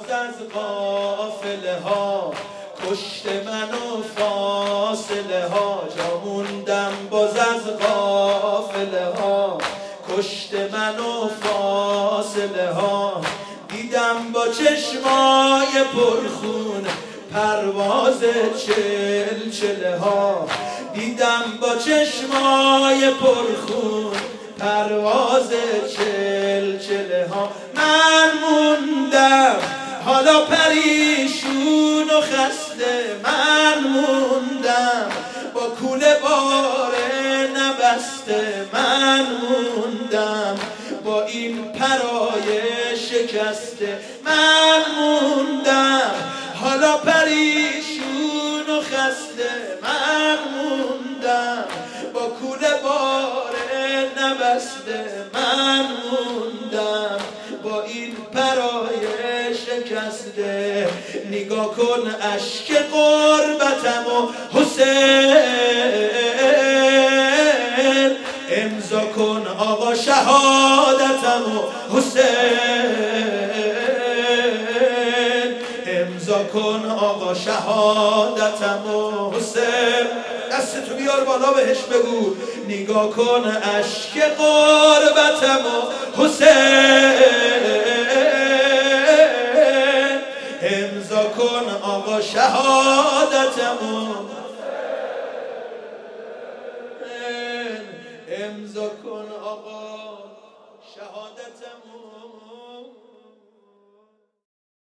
از قافله ها، کشت منو فاصله ها. جا موندم باز از قافله ها، کشت منو فاصله ها. دیدم با چشمای پرخون پرواز چلچله ها. دیدم با چشمای پرخون پرواز چلچله ها. من موندم حالا پریشون و خسته، من موندم با کوله باره نبسته، من موندم با این پرای شکسته، من موندم حالا پریشون و خسته، من موندم با کوله باره نبسته، من موندم با این پرای شکسته. نگاه کن اشک غربتم و حسین، امضا کن آقا شهادتم و حسین، امضا کن آقا شهادتم و حسین. دستتو بیار بالا بهش بگو نگاه کن اشک غربتم و حسین، امضا کن آقا شهادتم و حسین، امضا کن آقا شهادتم و